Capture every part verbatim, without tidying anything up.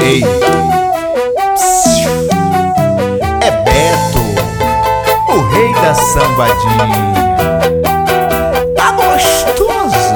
Ei, é Beto, o rei da sambadinha. Tá gostoso?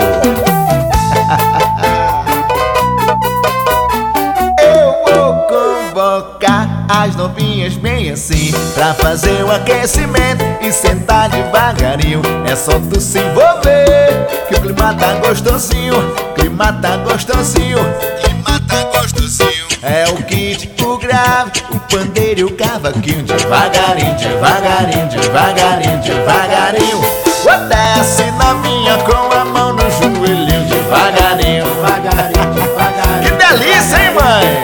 Eu vou convocar as novinhas bem assim, pra fazer o aquecimento e sentar devagarinho. É só tu se envolver, que o clima tá gostosinho, clima tá gostosinho, clima tá gostosinho. É o kit, o grave, o pandeiro e o cavaquinho. Devagarinho, devagarinho, devagarinho, devagarinho. Desce na minha com a mão no joelhinho. Devagarinho, devagarinho, devagarinho. Que delícia, hein, mãe?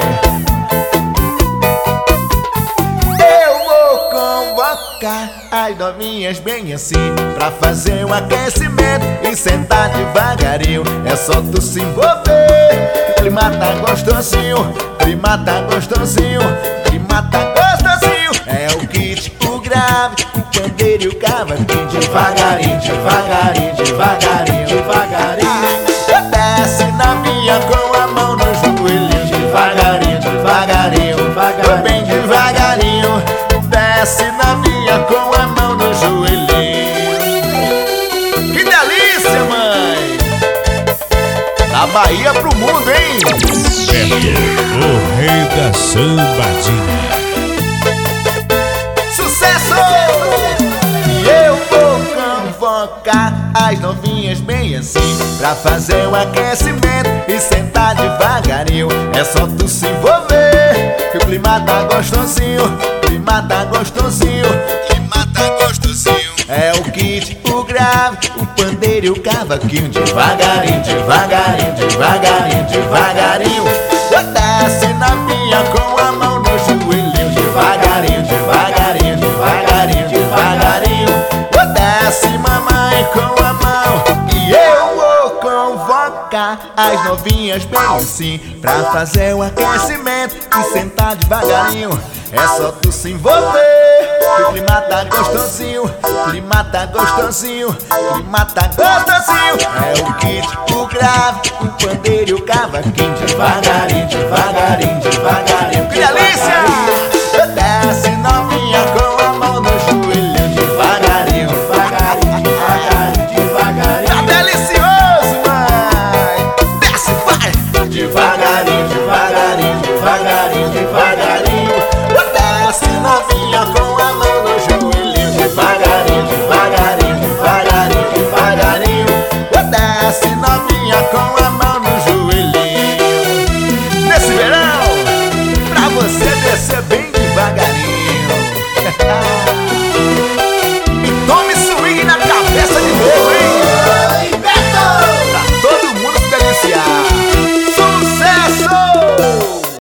Eu vou convocar as novinhas bem assim, pra fazer um aquecimento e sentar devagarinho. É só tu se envolver, o clima tá gostosinho, clima tá gostosinho, clima tá gostosinho. É o kit, o grave, o pandeiro e o cavaquinho. Devagarinho, devagarinho, devagarinho, devagarinho. Desce na minha com a mão no joelhinho. Devagarinho, devagarinho, devagarinho, bem devagarinho. Desce na minha com a mão no joelhinho. Que delícia, mãe! Da Bahia pro mundo, hein? Beto, o rei da sambadinha. Sucesso! E eu vou convocar as novinhas bem assim, pra fazer um aquecimento e sentar devagarinho. É só tu se envolver, que o clima tá gostosinho, clima tá gostosinho, clima tá gostosinho. É o kit, o grave, o pandeiro e o cavaquinho. Devagarinho, devagarinho, devagarinho, devagarinho. Desce na minha com a mão no joelhinho. Devagarinho, devagarinho, devagarinho, devagarinho. Desce, mamãe, com a mão. E eu vou convocar as novinhas bem assim, pra fazer um aquecimento e sentar devagarinho. É só tu se envolver, que o clima tá gostosinho, clima tá gostosinho, clima tá gostosinho. É o kit, o grave, o pandeiro e o cavaquinho. Devagarinho, devagarinho, devagarinho. Que delícia!